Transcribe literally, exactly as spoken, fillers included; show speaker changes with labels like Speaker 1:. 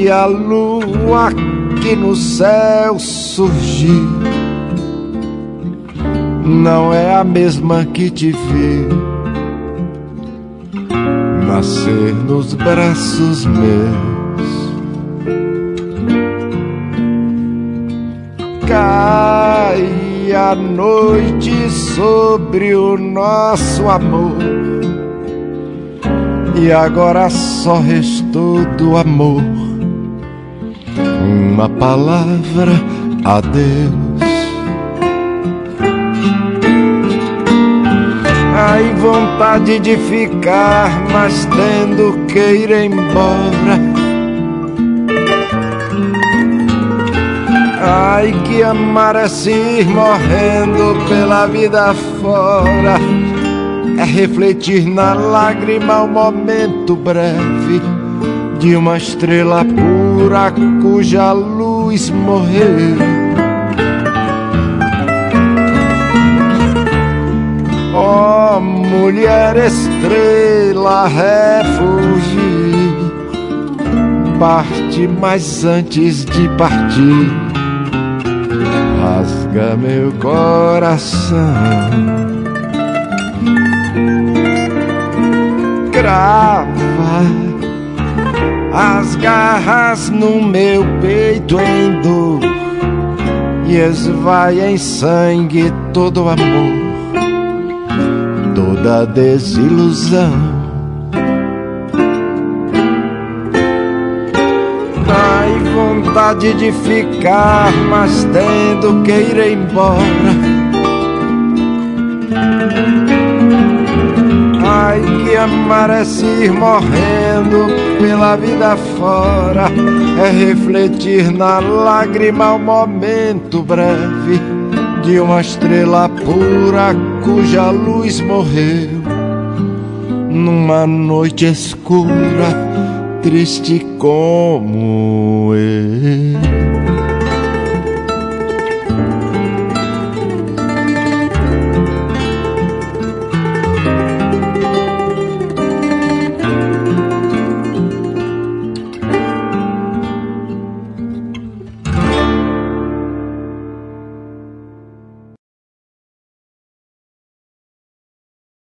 Speaker 1: E a lua que no céu surgiu não é a mesma que te vi nascer nos braços meus. Cai a noite sobre o nosso amor, e agora só restou do amor uma palavra: adeus. Ai, vontade de ficar, mas tendo que ir embora. Ai, que amar é se ir morrendo pela vida fora, é refletir na lágrima o momento breve de uma estrela pura cuja luz morreu. Ó, oh, mulher estrela, refugir, parte, mas antes de partir, rasga meu coração. Crava as garras no meu peito em dor, e esvai em sangue todo amor, toda desilusão. Ai, vontade de ficar, mas tendo que ir embora. Ai, que amar é se ir morrendo pela vida fora, é refletir na lágrima o momento breve de uma estrela pura cuja luz morreu numa noite escura, triste como eu.